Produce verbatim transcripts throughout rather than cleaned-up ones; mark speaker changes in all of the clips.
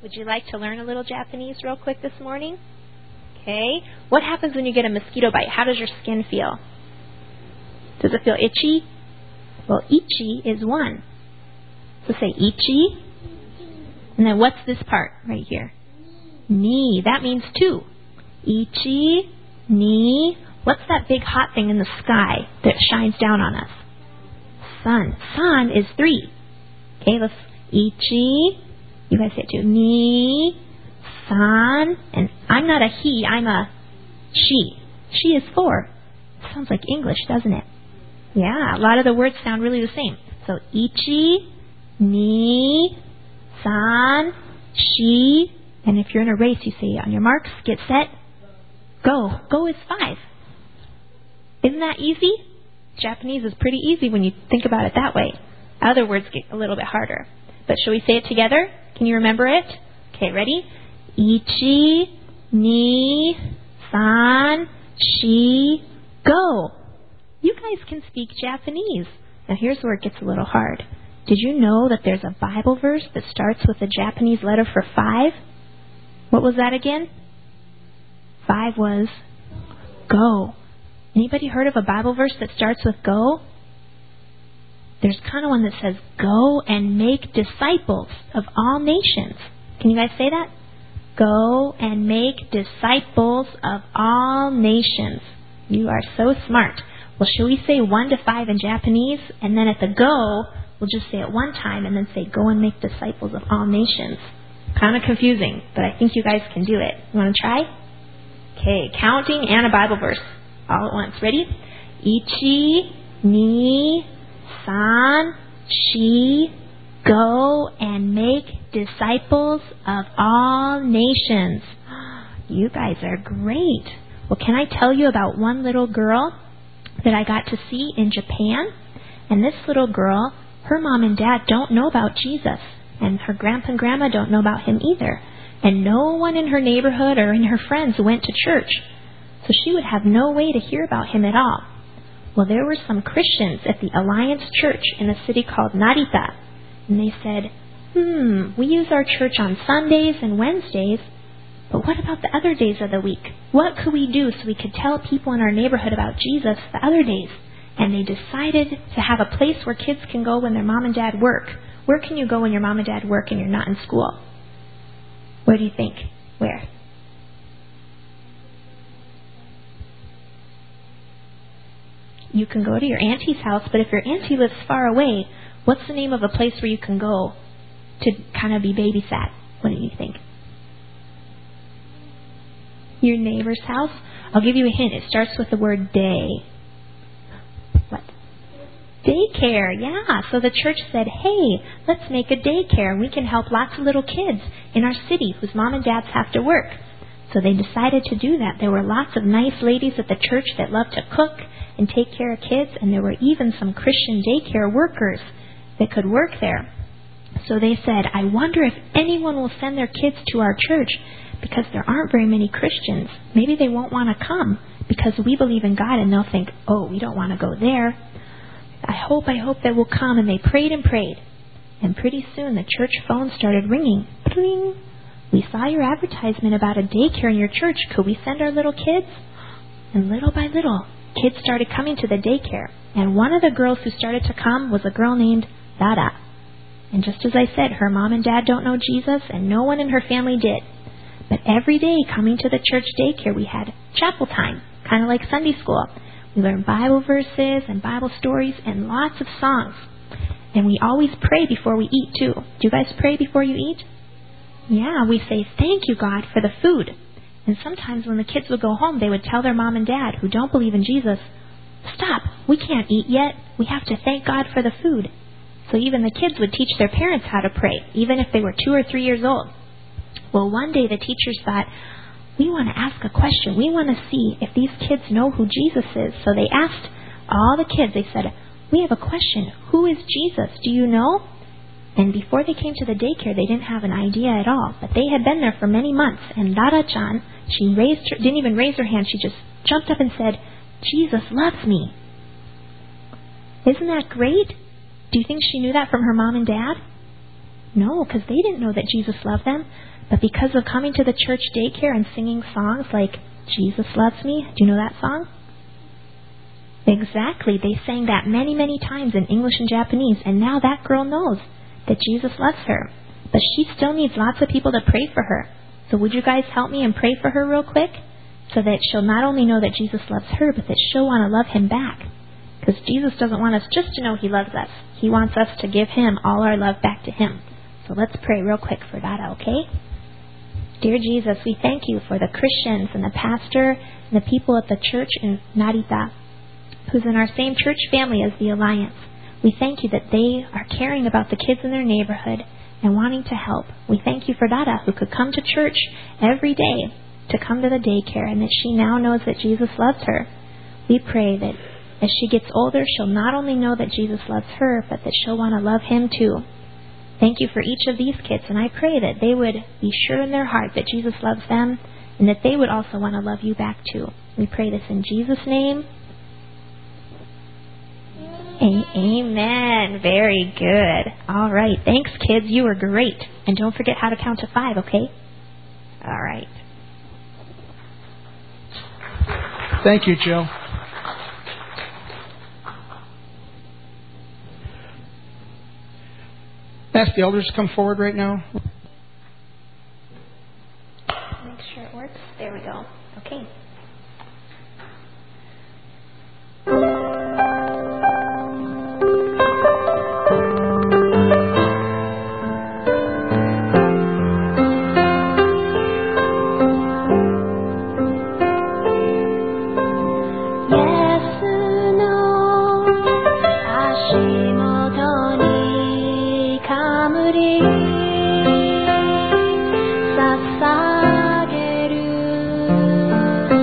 Speaker 1: Would you like to learn a little Japanese real quick this morning? Okay. What happens when you get a mosquito bite? How does your skin feel? Does it feel itchy? Well, ichi is one. So say ichi. And then what's this part right here? Ni. That means two. Ichi, ni. What's that big hot thing in the sky that shines down on us? Sun. Sun is three. Okay, let's ichi. You guys say it too. Ni, san, and I'm not a he, I'm a she. She is four. Sounds like English, doesn't it? Yeah, a lot of the words sound really the same. So ichi, ni, san, she, and if you're in a race, you say on your marks, get set, go. Go is five. Isn't that easy? Japanese is pretty easy when you think about it that way. Other words get a little bit harder. But shall we say it together? Can you remember it? Okay, ready? Ichi, ni, san, shi, go. You guys can speak Japanese. Now here's where it gets a little hard. Did you know that there's a Bible verse that starts with the Japanese letter for five? What was that again? Five was go. Anybody heard of a Bible verse that starts with go? There's kind of one that says, go and make disciples of all nations. Can you guys say that? Go and make disciples of all nations. You are so smart. Well, shall we say one to five in Japanese? And then at the go, we'll just say it one time and then say, go and make disciples of all nations. Kind of confusing, but I think you guys can do it. You want to try? Okay, counting and a Bible verse all at once. Ready? Ichi, ni, san, shi, go and make disciples of all nations. You guys are great. Well, can I tell you about one little girl that I got to see in Japan? And this little girl, her mom and dad don't know about Jesus. And her grandpa and grandma don't know about him either. And no one in her neighborhood or in her friends went to church. So she would have no way to hear about him at all. Well, there were some Christians at the Alliance Church in a city called Narita. And they said, hmm, we use our church on Sundays and Wednesdays, but what about the other days of the week? What could we do so we could tell people in our neighborhood about Jesus the other days? And they decided to have a place where kids can go when their mom and dad work. Where can you go when your mom and dad work and you're not in school? Where do you think? Where? You can go to your auntie's house, but if your auntie lives far away, what's the name of a place where you can go to kind of be babysat? What do you think? Your neighbor's house? I'll give you a hint. It starts with the word day. What? Daycare, yeah. So the church said, hey, let's make a daycare and we can help lots of little kids in our city whose mom and dads have to work. So they decided to do that. There were lots of nice ladies at the church that loved to cook and take care of kids, and there were even some Christian daycare workers that could work there. So they said, I wonder if anyone will send their kids to our church because there aren't very many Christians. Maybe they won't want to come because we believe in God, and they'll think, oh, we don't want to go there. I hope, I hope they will come. And they prayed and prayed. And pretty soon the church phone started ringing. Bling. We saw your advertisement about a daycare in your church. Could we send our little kids? And little by little, kids started coming to the daycare. And one of the girls who started to come was a girl named Dada. And just as I said, her mom and dad don't know Jesus, and no one in her family did. But every day coming to the church daycare, we had chapel time, kind of like Sunday school. We learned Bible verses and Bible stories and lots of songs. And we always pray before we eat, too. Do you guys pray before you eat? Yeah, we say, thank you, God, for the food. And sometimes when the kids would go home, they would tell their mom and dad, who don't believe in Jesus, stop, we can't eat yet. We have to thank God for the food. So even the kids would teach their parents how to pray, even if they were two or three years old. Well, one day the teachers thought, we want to ask a question. We want to see if these kids know who Jesus is. So they asked all the kids, they said, we have a question. Who is Jesus? Do you know? And before they came to the daycare, they didn't have an idea at all. But they had been there for many months. And Dada-chan, she raised her, didn't even raise her hand. She just jumped up and said, Jesus loves me. Isn't that great? Do you think she knew that from her mom and dad? No, because they didn't know that Jesus loved them. But because of coming to the church daycare and singing songs like, Jesus loves me, do you know that song? Exactly. They sang that many, many times in English and Japanese, and now that girl knows that Jesus loves her. But she still needs lots of people to pray for her. So would you guys help me and pray for her real quick? So that she'll not only know that Jesus loves her, but that she'll want to love him back. Because Jesus doesn't want us just to know he loves us. He wants us to give him all our love back to him. So let's pray real quick for Dada, okay? Dear Jesus, we thank you for the Christians and the pastor and the people at the church in Narita, who's in our same church family as the Alliance. We thank you that they are caring about the kids in their neighborhood and wanting to help. We thank you for Dada, who could come to church every day to come to the daycare, and that she now knows that Jesus loves her. We pray that as she gets older, she'll not only know that Jesus loves her, but that she'll want to love him too. Thank you for each of these kids, and I pray that they would be sure in their heart that Jesus loves them, and that they would also want to love you back too. We pray this in Jesus' name. Amen. Very good. All right. Thanks, kids. You were great. And don't forget how to count to five, okay? All right.
Speaker 2: Thank you, Joe. Ask the elders to come forward right now.
Speaker 1: Make sure it works. There we go. Okay.
Speaker 3: Sa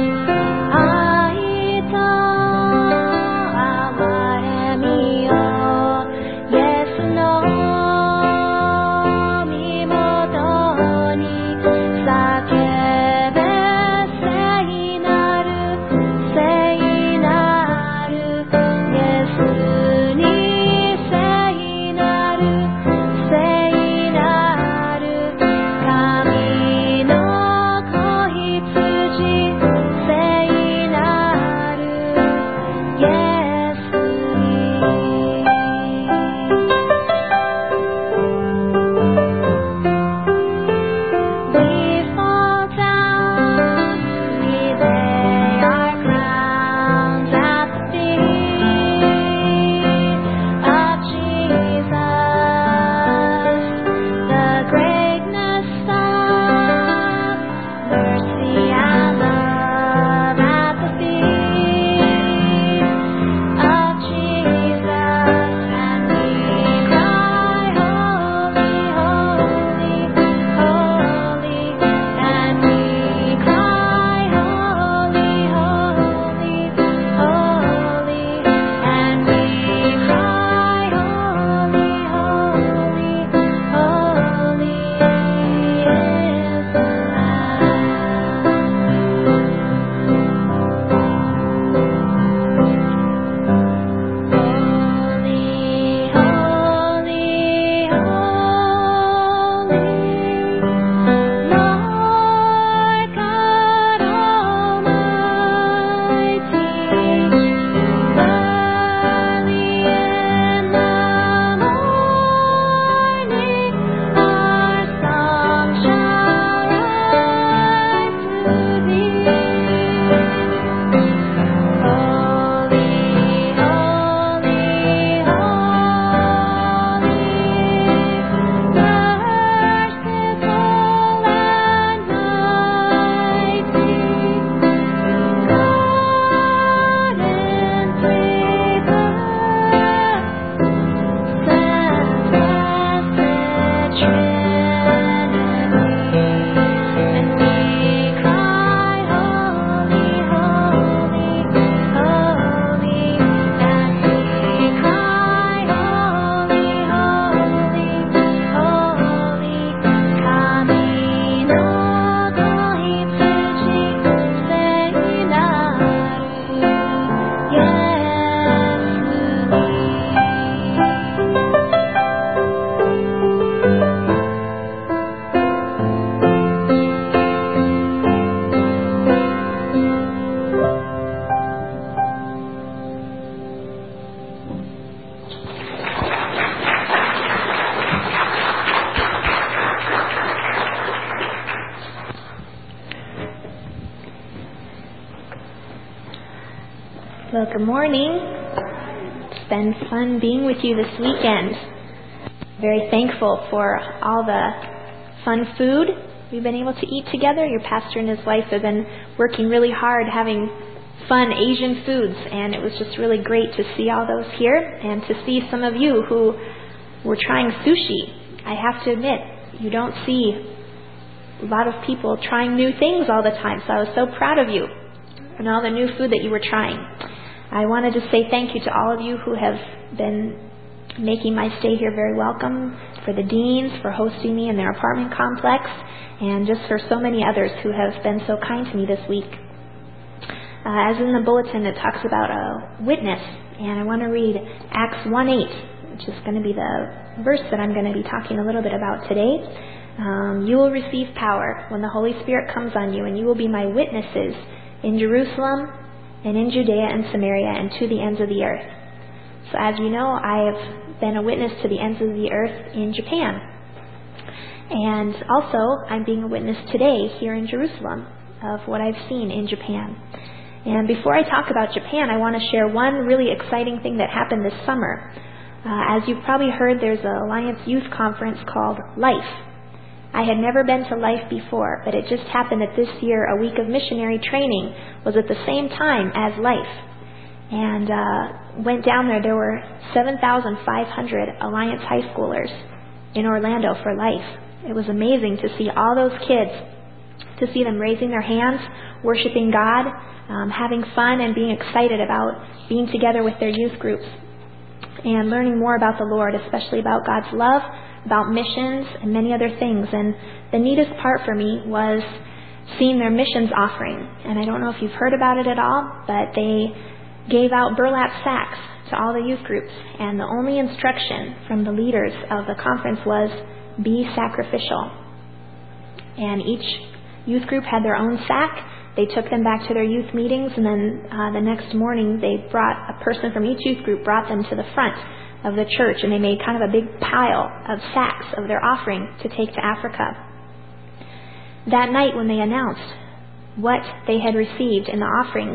Speaker 1: Well, good morning. It's been fun being with you this weekend. Very thankful for all the fun food we've been able to eat together. Your pastor and his wife have been working really hard having fun Asian foods, and it was just really great to see all those here and to see some of you who were trying sushi. I have to admit, you don't see a lot of people trying new things all the time, so I was so proud of you and all the new food that you were trying. I wanted to say thank you to all of you who have been making my stay here very welcome, for the deans for hosting me in their apartment complex, and just for so many others who have been so kind to me this week. Uh, as in the bulletin, it talks about a witness, and I want to read Acts one eight, which is going to be the verse that I'm going to be talking a little bit about today. Um, you will receive power when the Holy Spirit comes on you, and you will be my witnesses in Jerusalem and in Judea and Samaria and to the ends of the earth. So as you know, I have been a witness to the ends of the earth in Japan. And also, I'm being a witness today here in Jerusalem of what I've seen in Japan. And before I talk about Japan, I want to share one really exciting thing that happened this summer. Uh, as you've probably heard, there's an Alliance Youth Conference called LIFE. I had never been to LIFE before, but it just happened that this year a week of missionary training was at the same time as LIFE. And uh, went down there, there were seven thousand five hundred Alliance high schoolers in Orlando for LIFE. It was amazing to see all those kids, to see them raising their hands, worshiping God, um, having fun and being excited about being together with their youth groups and learning more about the Lord, especially about God's love, about missions, and many other things. And the neatest part for me was seeing their missions offering. And I don't know if you've heard about it at all, but they gave out burlap sacks to all the youth groups. And the only instruction from the leaders of the conference was, be sacrificial. And each youth group had their own sack. They took them back to their youth meetings, and then uh, the next morning they brought a person from each youth group, brought them to the front of the church, and they made kind of a big pile of sacks of their offering to take to Africa. That night when they announced what they had received in the offerings,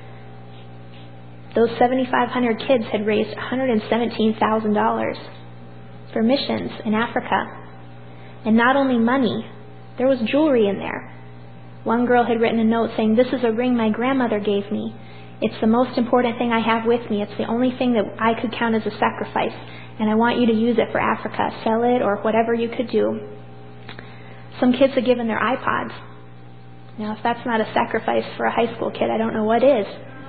Speaker 1: those seventy-five hundred kids had raised one hundred seventeen thousand dollars for missions in Africa. And not only money, there was jewelry in there. One girl had written a note saying, this is a ring my grandmother gave me. It's the most important thing I have with me. It's the only thing that I could count as a sacrifice. And I want you to use it for Africa. Sell it or whatever you could do. Some kids had given their iPods. Now, if that's not a sacrifice for a high school kid, I don't know what is.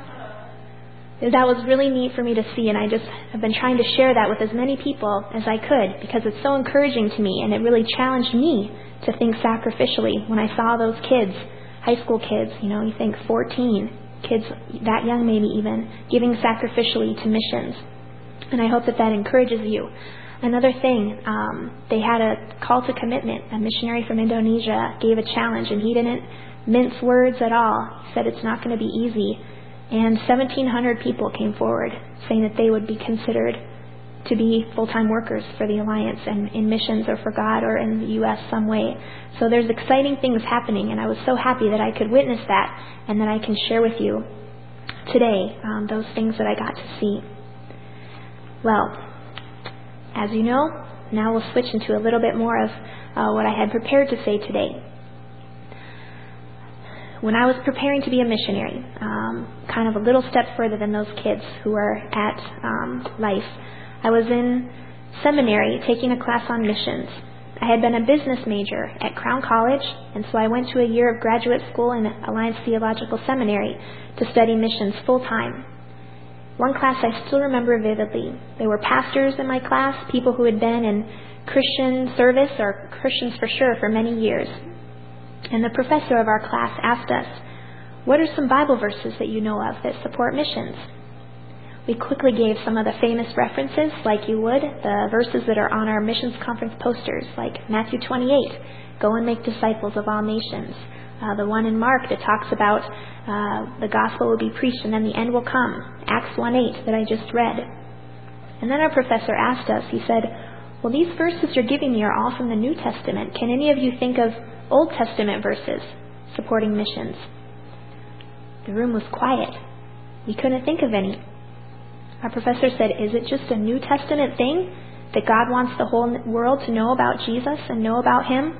Speaker 1: That was really neat for me to see, and I just have been trying to share that with as many people as I could, because it's so encouraging to me, and it really challenged me to think sacrificially when I saw those kids, high school kids, you know, you think fourteen, kids that young maybe even, giving sacrificially to missions. And I hope that that encourages you. Another thing, um, they had a call to commitment. A missionary from Indonesia gave a challenge, and he didn't mince words at all. He said it's not going to be easy. And seventeen hundred people came forward saying that they would be considered to be full-time workers for the Alliance and in missions or for God or in the U S some way. So there's exciting things happening, and I was so happy that I could witness that and that I can share with you today um, those things that I got to see. Well, as you know, now we'll switch into a little bit more of uh, what I had prepared to say today. When I was preparing to be a missionary, um, kind of a little step further than those kids who are at um, LIFE, I was in seminary taking a class on missions. I had been a business major at Crown College, and so I went to a year of graduate school in Alliance Theological Seminary to study missions full-time. One class I still remember vividly. There were pastors in my class, people who had been in Christian service, or Christians for sure, for many years. And the professor of our class asked us, what are some Bible verses that you know of that support missions? We quickly gave some of the famous references, like you would, the verses that are on our missions conference posters, like Matthew twenty-eight, go and make disciples of all nations. Uh, the one in Mark that talks about uh, the gospel will be preached and then the end will come. Acts one eight that I just read. And then our professor asked us, he said, well, these verses you're giving me are all from the New Testament. Can any of you think of Old Testament verses supporting missions? The room was quiet. We couldn't think of any. Our professor said, is it just a New Testament thing that God wants the whole world to know about Jesus and know about Him?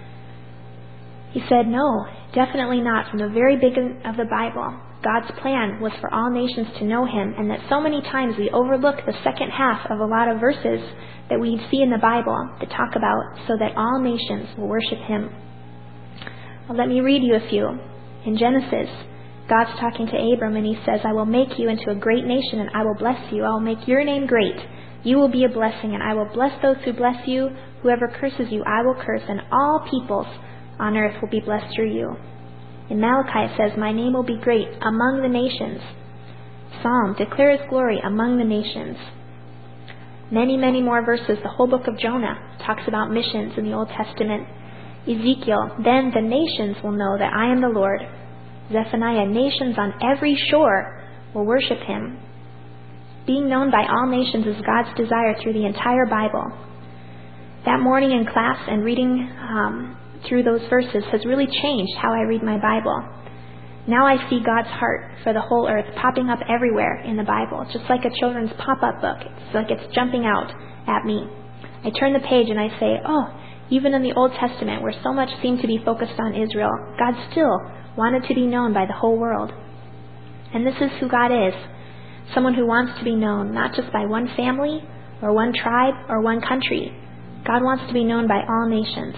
Speaker 1: He said, no, definitely not. From the very beginning of the Bible, God's plan was for all nations to know Him, and that so many times we overlook the second half of a lot of verses that we see in the Bible that talk about so that all nations will worship Him. Well, let me read you a few. In Genesis, God's talking to Abram, and He says, I will make you into a great nation, and I will bless you. I will make your name great. You will be a blessing, and I will bless those who bless you. Whoever curses you, I will curse, and all peoples on earth will be blessed through you. In Malachi it says, my name will be great among the nations. Psalm, declare His glory among the nations. Many, many more verses. The whole book of Jonah talks about missions in the Old Testament. Ezekiel, then the nations will know that I am the Lord. Zephaniah, nations on every shore will worship Him. Being known by all nations is God's desire through the entire Bible. That morning in class and reading um, through those verses has really changed how I read my Bible. Now I see God's heart for the whole earth popping up everywhere in the Bible, just like a children's pop-up book. It's like it's jumping out at me. I turn the page and I say, oh, even in the Old Testament, where so much seemed to be focused on Israel, God still wanted to be known by the whole world. And this is who God is. Someone who wants to be known not just by one family or one tribe or one country. God wants to be known by all nations.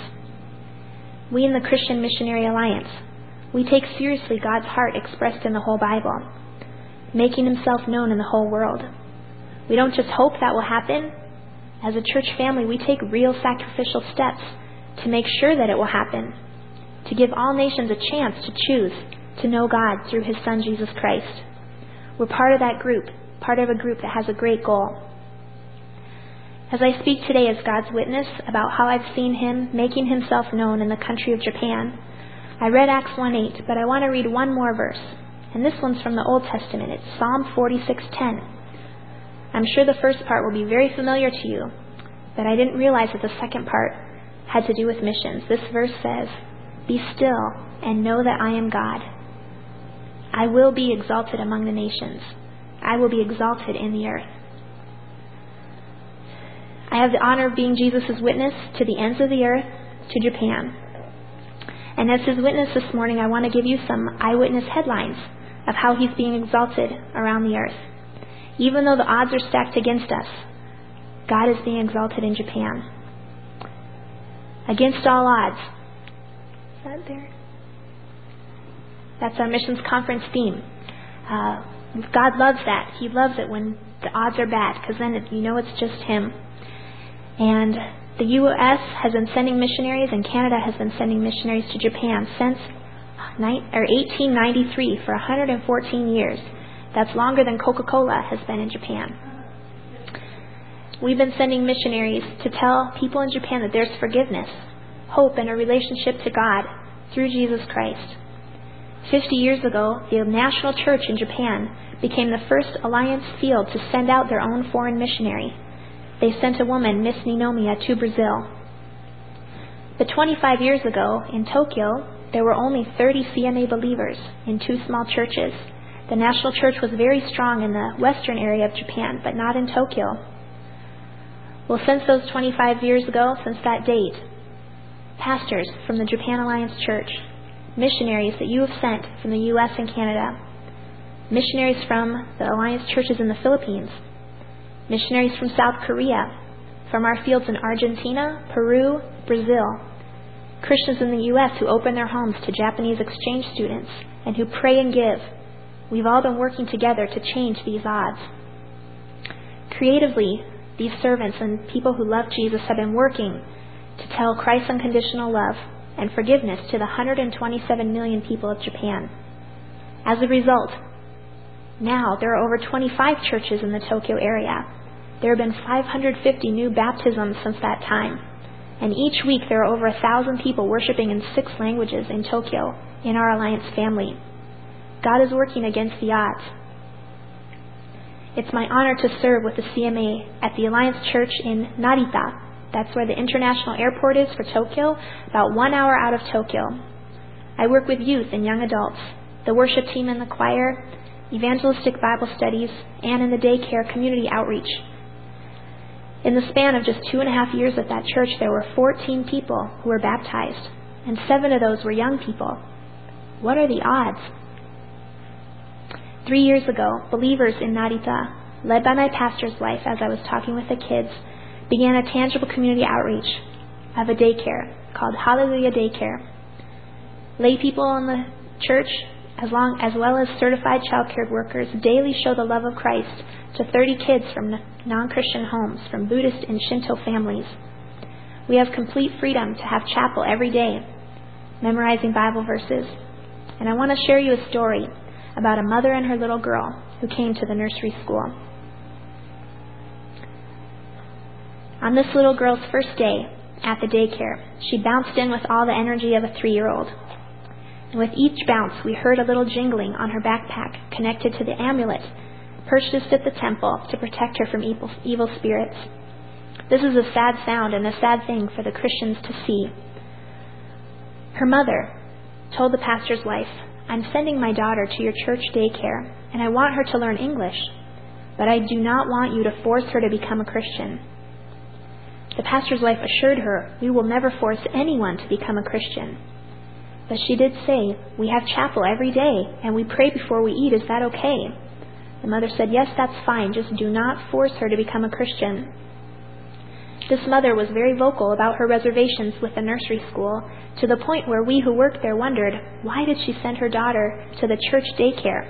Speaker 1: We in the Christian Missionary Alliance, we take seriously God's heart expressed in the whole Bible, making Himself known in the whole world. We don't just hope that will happen. As a church family, we take real sacrificial steps to make sure that it will happen, to give all nations a chance to choose to know God through His Son, Jesus Christ. We're part of that group, part of a group that has a great goal. As I speak today as God's witness about how I've seen Him making Himself known in the country of Japan, I read Acts one eight, but I want to read one more verse. And this one's from the Old Testament. It's Psalm forty-six ten. I'm sure the first part will be very familiar to you, but I didn't realize that the second part had to do with missions. This verse says, be still and know that I am God. I will be exalted among the nations. I will be exalted in the earth. I have the honor of being Jesus' witness to the ends of the earth, to Japan. And as His witness this morning, I want to give you some eyewitness headlines of how He's being exalted around the earth. Even though the odds are stacked against us, God is being exalted in Japan. Against all odds. Is that there? That's our missions conference theme. Uh, God loves that. He loves it when the odds are bad, because then it, you know it's just Him. And the U S has been sending missionaries, and Canada has been sending missionaries to Japan since eighteen ninety-three, for one hundred fourteen years. That's longer than Coca-Cola has been in Japan. We've been sending missionaries to tell people in Japan that there's forgiveness, hope, and a relationship to God through Jesus Christ. Fifty years ago, the National Church in Japan became the first Alliance field to send out their own foreign missionary. They sent a woman, Miss Ninomiya, to Brazil. But twenty-five years ago, in Tokyo, there were only thirty C M A believers in two small churches. The National Church was very strong in the western area of Japan, but not in Tokyo. Well, since those twenty-five years ago, since that date, pastors from the Japan Alliance Church, missionaries that you have sent from the U S and Canada, missionaries from the Alliance churches in the Philippines, missionaries from South Korea, from our fields in Argentina, Peru, Brazil, Christians in the U S who open their homes to Japanese exchange students and who pray and give. We've all been working together to change these odds. Creatively, these servants and people who love Jesus have been working to tell Christ's unconditional love and forgiveness to the one hundred twenty-seven million people of Japan. As a result, now there are over twenty-five churches in the Tokyo area. There have been five hundred fifty new baptisms since that time. And each week there are over a thousand people worshiping in six languages in Tokyo in our Alliance family. God is working against the odds. It's my honor to serve with the C M A at the Alliance Church in Narita. That's where the international airport is for Tokyo, about one hour out of Tokyo. I work with youth and young adults, the worship team and the choir, evangelistic Bible studies, and in the daycare community outreach. In the span of just two and a half years at that church, there were fourteen people who were baptized, and seven of those were young people. What are the odds? Three years ago, believers in Narita, led by my pastor's wife as I was talking with the kids, began a tangible community outreach of a daycare called Hallelujah Daycare. Lay people in the church, as, long, as well as certified child care workers, daily show the love of Christ to thirty kids from non-Christian homes, from Buddhist and Shinto families. We have complete freedom to have chapel every day, memorizing Bible verses. And I want to share you a story about a mother and her little girl who came to the nursery school. On this little girl's first day at the daycare, she bounced in with all the energy of a three-year-old. And with each bounce, we heard a little jingling on her backpack connected to the amulet purchased at the temple to protect her from evil, evil spirits. This is a sad sound and a sad thing for the Christians to see. Her mother told the pastor's wife, "I'm sending my daughter to your church daycare, and I want her to learn English, but I do not want you to force her to become a Christian." The pastor's wife assured her, "We will never force anyone to become a Christian." But she did say, "We have chapel every day, and we pray before we eat. Is that okay?" The mother said, "Yes, that's fine. Just do not force her to become a Christian." This mother was very vocal about her reservations with the nursery school, to the point where we who worked there wondered, why did she send her daughter to the church daycare?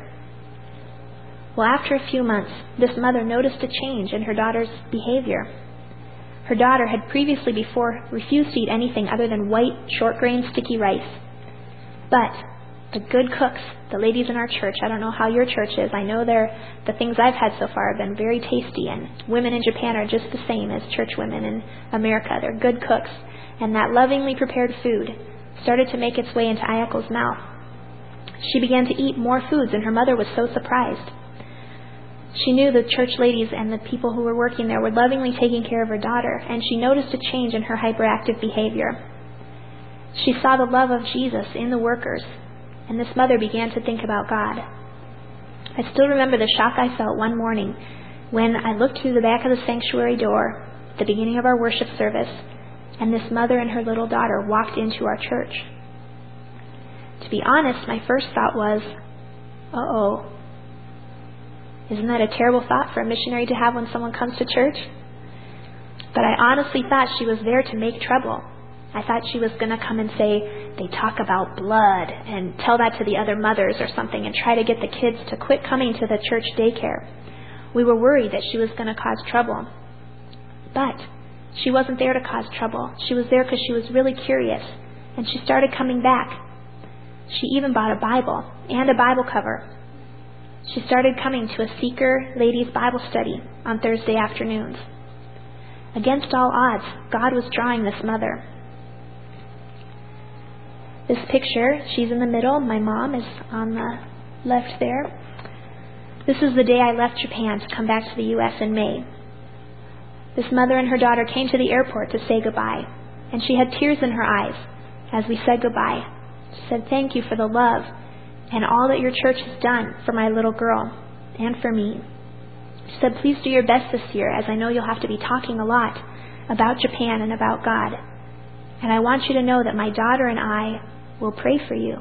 Speaker 1: Well, after a few months, this mother noticed a change in her daughter's behavior. Her daughter had previously before refused to eat anything other than white, short-grain, sticky rice. But the good cooks, the ladies in our church, I don't know how your church is, I know they're, the things I've had so far have been very tasty, and women in Japan are just the same as church women in America. They're good cooks. And that lovingly prepared food started to make its way into Ayako's mouth. She began to eat more foods, and her mother was so surprised. She knew the church ladies and the people who were working there were lovingly taking care of her daughter, and she noticed a change in her hyperactive behavior. She saw the love of Jesus in the workers, and this mother began to think about God. I still remember the shock I felt one morning when I looked through the back of the sanctuary door at the beginning of our worship service, and this mother and her little daughter walked into our church. To be honest, my first thought was, uh-oh, isn't that a terrible thought for a missionary to have when someone comes to church? But I honestly thought she was there to make trouble. I thought she was going to come and say, they talk about blood, and tell that to the other mothers or something, and try to get the kids to quit coming to the church daycare. We were worried that she was going to cause trouble. But she wasn't there to cause trouble. She was there because she was really curious, and she started coming back. She even bought a Bible and a Bible cover. She started coming to a Seeker Ladies Bible study on Thursday afternoons. Against all odds, God was drawing this mother. This picture, she's in the middle. My mom is on the left there. This is the day I left Japan to come back to the U S in May. This mother and her daughter came to the airport to say goodbye, and she had tears in her eyes as we said goodbye. She said, "Thank you for the love and all that your church has done for my little girl and for me." She said, "Please do your best this year, as I know you'll have to be talking a lot about Japan and about God. And I want you to know that my daughter and I will pray for you."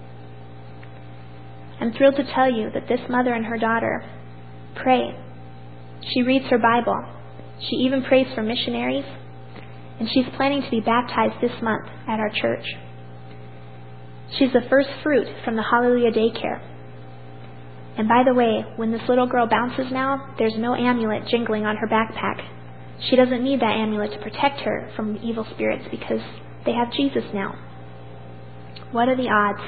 Speaker 1: I'm thrilled to tell you that this mother and her daughter pray. She reads her Bible. She even prays for missionaries. And she's planning to be baptized this month at our church. She's the first fruit from the Hallelujah Daycare. And by the way, when this little girl bounces now, there's no amulet jingling on her backpack. She doesn't need that amulet to protect her from evil spirits because they have Jesus now. What are the odds?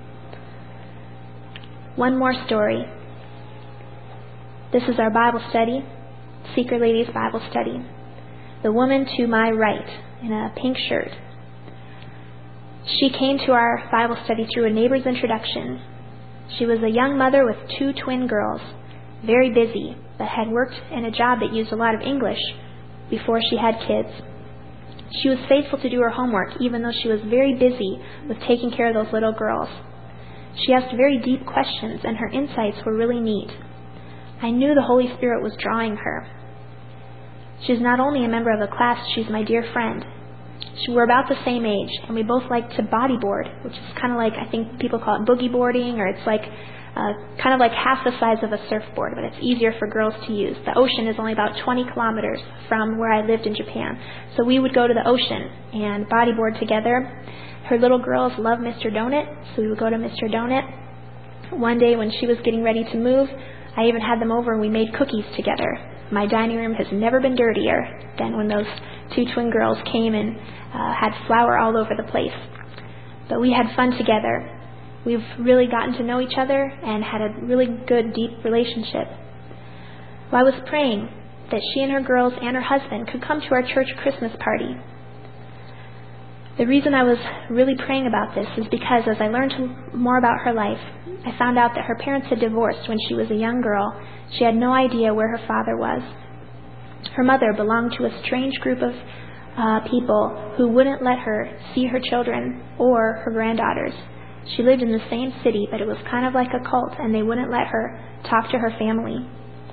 Speaker 1: One more story. This is our Bible study, Seeker Ladies Bible Study. The woman to my right in a pink shirt. She came to our Bible study through a neighbor's introduction. She was a young mother with two twin girls, very busy, but had worked in a job that used a lot of English before she had kids. She was faithful to do her homework, even though she was very busy with taking care of those little girls. She asked very deep questions, and her insights were really neat. I knew the Holy Spirit was drawing her. She's not only a member of the class, she's my dear friend. She, we're about the same age, and we both like to bodyboard, which is kind of like, I think people call it boogie boarding, or it's like uh, kind of like half the size of a surfboard, but it's easier for girls to use. The ocean is only about twenty kilometers from where I lived in Japan. So we would go to the ocean and bodyboard together. Her little girls love Mister Donut, so we would go to Mister Donut. One day when she was getting ready to move, I even had them over and we made cookies together. My dining room has never been dirtier than when those two twin girls came and uh, had flour all over the place. But we had fun together. We've really gotten to know each other and had a really good, deep relationship. Well, I was praying that she and her girls and her husband could come to our church Christmas party. The reason I was really praying about this is because as I learned more about her life, I found out that her parents had divorced when she was a young girl. She had no idea where her father was. Her mother belonged to a strange group of uh, people who wouldn't let her see her children or her granddaughters. She lived in the same city, but it was kind of like a cult, and they wouldn't let her talk to her family.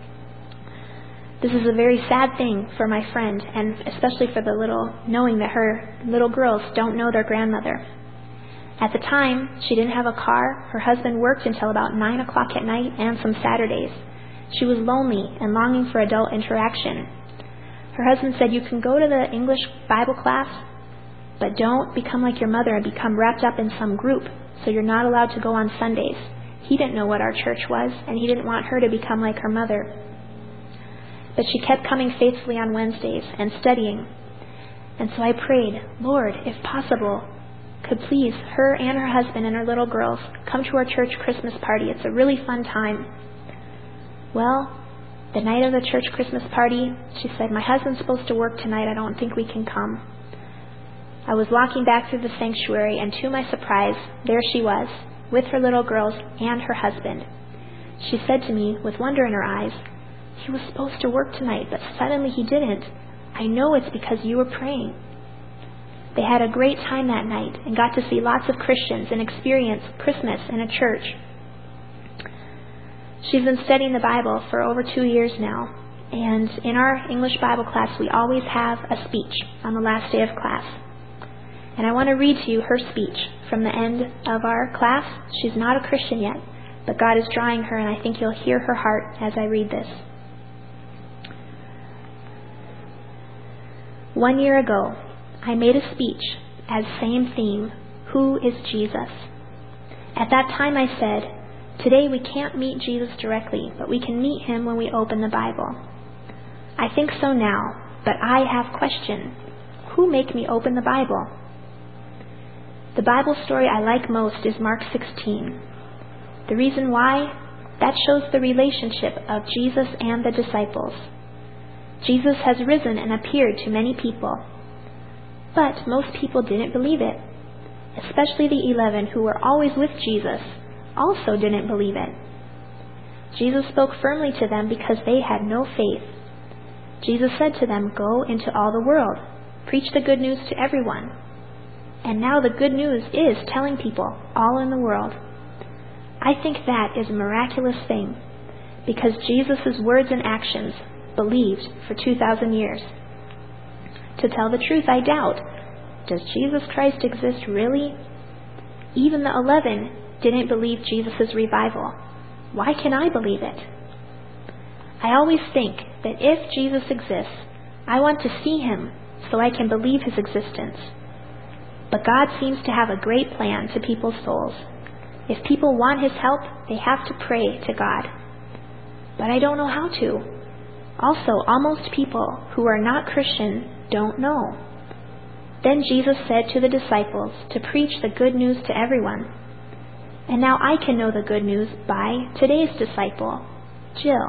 Speaker 1: This is a very sad thing for my friend, and especially for the little, knowing that her little girls don't know their grandmother. At the time, she didn't have a car. Her husband worked until about nine o'clock at night and some Saturdays. She was lonely and longing for adult interaction. Her husband said, "You can go to the English Bible class, but don't become like your mother and become wrapped up in some group, so you're not allowed to go on Sundays." He didn't know what our church was, and he didn't want her to become like her mother. But she kept coming faithfully on Wednesdays and studying. And so I prayed, Lord, if possible, could please her and her husband and her little girls come to our church Christmas party. It's a really fun time. Well, the night of the church Christmas party, she said, "My husband's supposed to work tonight. I don't think we can come." I was walking back through the sanctuary, and to my surprise, there she was, with her little girls and her husband. She said to me, with wonder in her eyes, "He was supposed to work tonight, but suddenly he didn't. I know it's because you were praying." They had a great time that night and got to see lots of Christians and experience Christmas in a church. She's been studying the Bible for over two years now, and in our English Bible class, we always have a speech on the last day of class. And I want to read to you her speech from the end of our class. She's not a Christian yet, but God is drawing her, and I think you'll hear her heart as I read this. One year ago, I made a speech as same theme, Who is Jesus? At that time I said, today we can't meet Jesus directly, but we can meet him when we open the Bible. I think so now, but I have question. Who make me open the Bible? The Bible story I like most is Mark sixteen. The reason why? That shows the relationship of Jesus and the disciples. Jesus has risen and appeared to many people. But most people didn't believe it. Especially the eleven who were always with Jesus also didn't believe it. Jesus spoke firmly to them because they had no faith. Jesus said to them, "Go into all the world, preach the good news to everyone." And now the good news is telling people all in the world. I think that is a miraculous thing because Jesus' words and actions believed for two thousand years. To tell the truth, I doubt. Does Jesus Christ exist really? Even the eleven didn't believe Jesus' revival. Why can I believe it? I always think that if Jesus exists, I want to see him so I can believe his existence. But God seems to have a great plan to people's souls. If people want his help, they have to pray to God. But I don't know how to. Also, almost people who are not Christian don't know. Then Jesus said to the disciples to preach the good news to everyone. And now I can know the good news by today's disciple, Jill.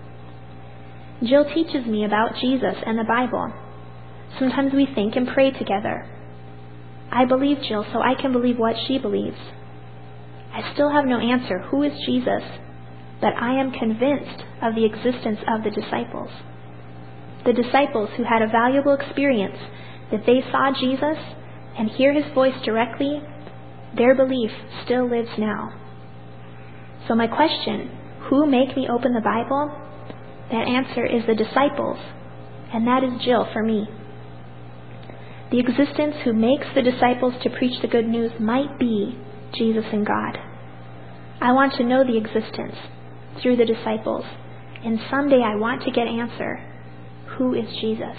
Speaker 1: Jill teaches me about Jesus and the Bible. Sometimes we think and pray together. I believe Jill so I can believe what she believes. I still have no answer who is Jesus, but I am convinced of the existence of the disciples. The disciples who had a valuable experience that they saw Jesus and hear his voice directly, their belief still lives now. So my question, who make me open the Bible? That answer is the disciples, and that is Jill for me. The existence who makes the disciples to preach the good news might be Jesus and God. I want to know the existence through the disciples, and someday I want to get answer, who is Jesus?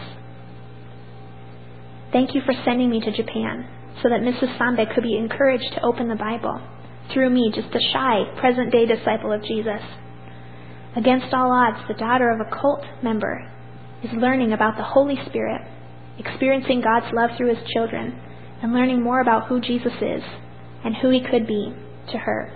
Speaker 1: Thank you for sending me to Japan so that Missus Sambe could be encouraged to open the Bible. Through me, just a shy, present-day disciple of Jesus. Against all odds, the daughter of a cult member is learning about the Holy Spirit, experiencing God's love through his children, and learning more about who Jesus is and who he could be to her.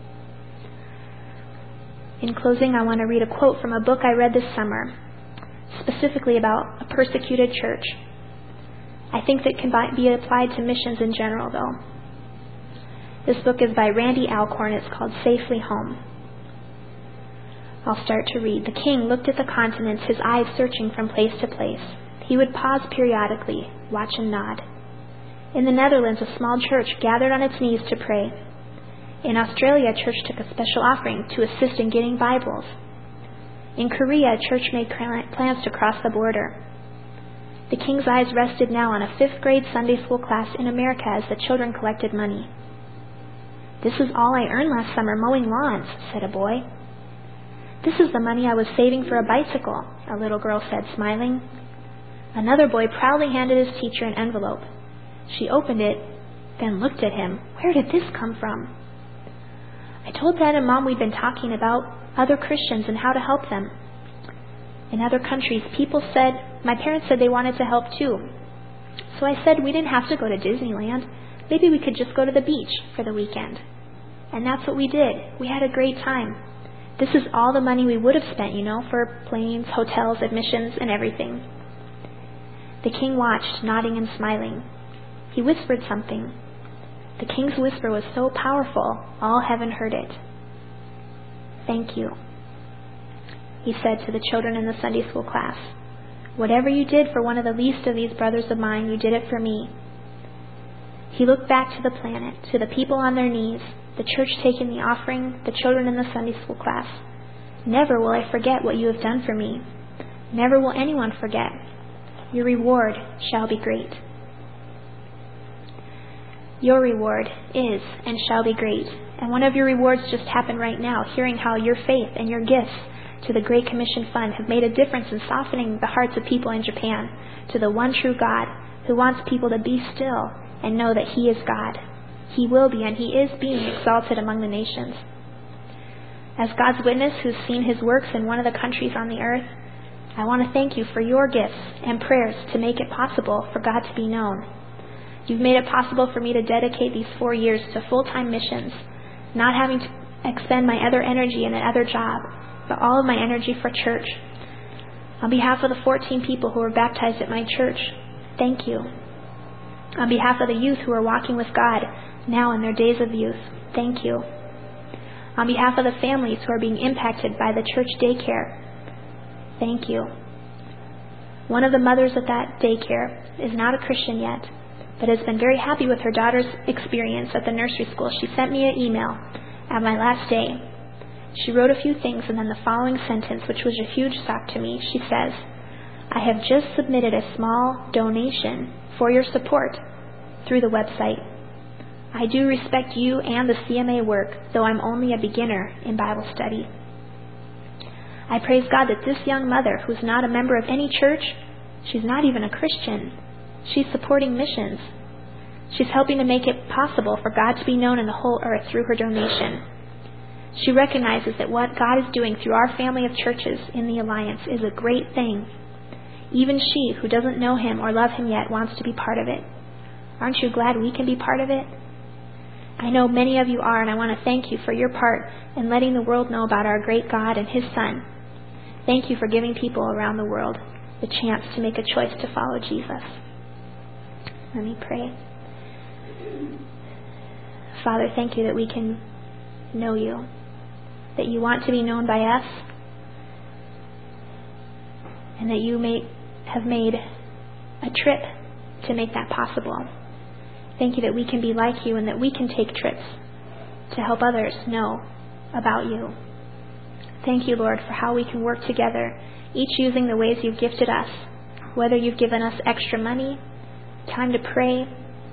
Speaker 1: In closing, I want to read a quote from a book I read this summer, specifically about a persecuted church. I think that can be applied to missions in general, though. This book is by Randy Alcorn. It's called Safely Home. I'll start to read. The king looked at the continents, his eyes searching from place to place. He would pause periodically, watch and nod. In the Netherlands, a small church gathered on its knees to pray. In Australia, a church took a special offering to assist in getting Bibles. In Korea, a church made plans to cross the border. The king's eyes rested now on a fifth grade Sunday school class in America as the children collected money. This is all I earned last summer mowing lawns, said a boy. This is the money I was saving for a bicycle, a little girl said, smiling. Another boy proudly handed his teacher an envelope. She opened it, then looked at him. Where did this come from? I told Dad and Mom we'd been talking about other Christians and how to help them. In other countries, people said, my parents said they wanted to help too. So I said we didn't have to go to Disneyland. Maybe we could just go to the beach for the weekend. And that's what we did. We had a great time. This is all the money we would have spent, you know, for planes, hotels, admissions, and everything. The king watched, nodding and smiling. He whispered something. The king's whisper was so powerful, all heaven heard it. Thank you, he said to the children in the Sunday school class. Whatever you did for one of the least of these brothers of mine, you did it for me. He looked back to the planet, to the people on their knees, the church taking the offering, the children in the Sunday school class. Never will I forget what you have done for me. Never will anyone forget. Your reward shall be great. Your reward is and shall be great. And one of your rewards just happened right now, hearing how your faith and your gifts to the Great Commission Fund have made a difference in softening the hearts of people in Japan to the one true God who wants people to be still and know that he is God. He will be and he is being exalted among the nations. As God's witness who's seen his works in one of the countries on the earth, I want to thank you for your gifts and prayers to make it possible for God to be known. You've made it possible for me to dedicate these four years to full-time missions, not having to expend my other energy in another job, but all of my energy for church. On behalf of the fourteen people who were baptized at my church, thank you. On behalf of the youth who are walking with God now in their days of youth, thank you. On behalf of the families who are being impacted by the church daycare, thank you. One of the mothers at that daycare is not a Christian yet, but has been very happy with her daughter's experience at the nursery school. She sent me an email at my last day. She wrote a few things, and then the following sentence, which was a huge shock to me, she says, I have just submitted a small donation for your support through the website. I do respect you and the C M A work, though I'm only a beginner in Bible study. I praise God that this young mother, who's not a member of any church, she's not even a Christian, she's supporting missions. She's helping to make it possible for God to be known in the whole earth through her donation. She recognizes that what God is doing through our family of churches in the Alliance is a great thing. Even she, who doesn't know him or love him yet, wants to be part of it. Aren't you glad we can be part of it? I know many of you are, and I want to thank you for your part in letting the world know about our great God and his Son. Thank you for giving people around the world the chance to make a choice to follow Jesus. Let me pray. Father, thank you that we can know you, that you want to be known by us, and that you may have made a trip to make that possible. Thank you that we can be like you and that we can take trips to help others know about you. Thank you, Lord, for how we can work together, each using the ways you've gifted us, whether you've given us extra money, time to pray,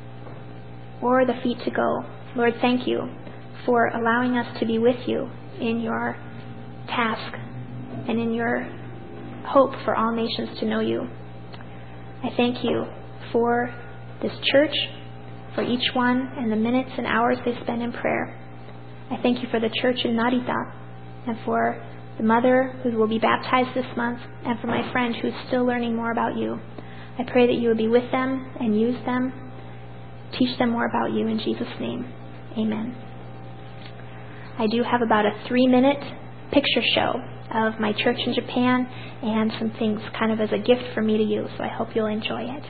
Speaker 1: or the feet to go. Lord, thank you for allowing us to be with you in your task and in your hope for all nations to know you. I thank you for this church, for each one, and the minutes and hours they spend in prayer. I thank you for the church in Narita, and for the mother who will be baptized this month, and for my friend who's still learning more about you. I pray that you would be with them and use them, teach them more about you in Jesus' name. Amen. I do have about a three-minute picture show of my church in Japan and some things kind of as a gift for me to use, so I hope you'll enjoy it.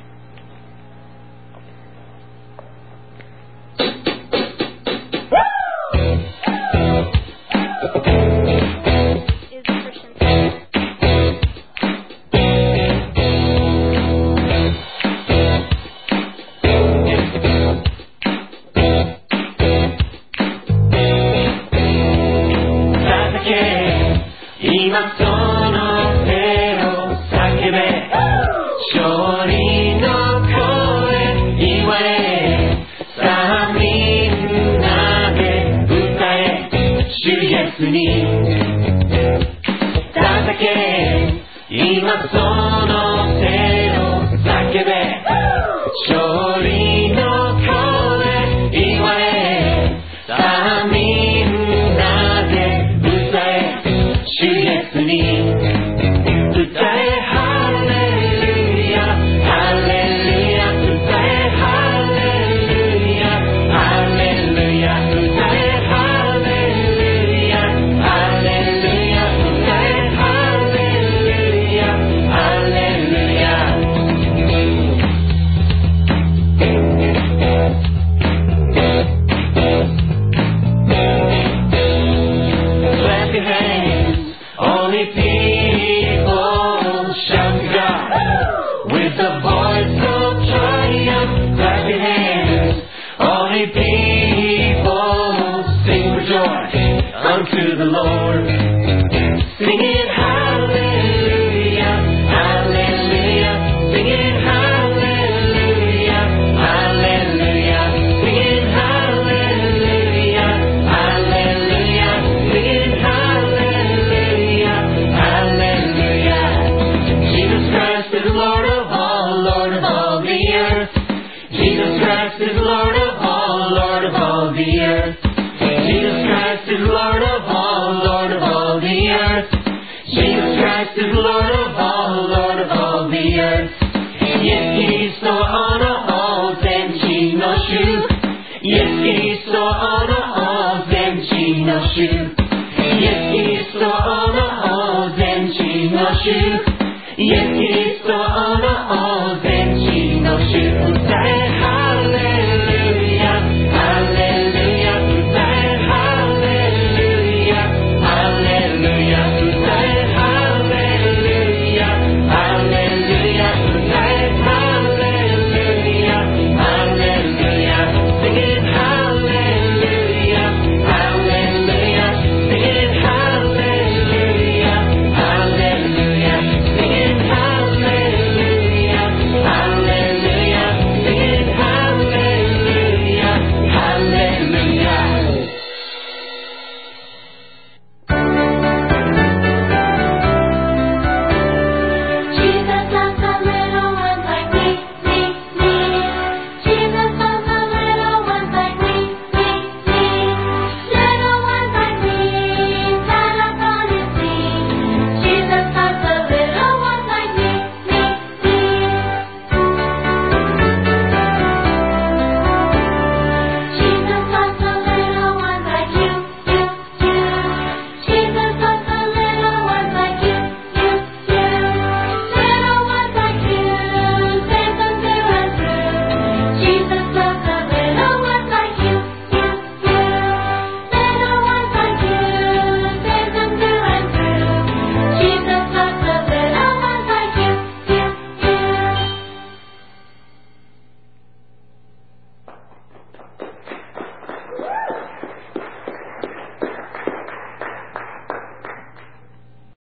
Speaker 3: Yes, he's so on all, then she knows you.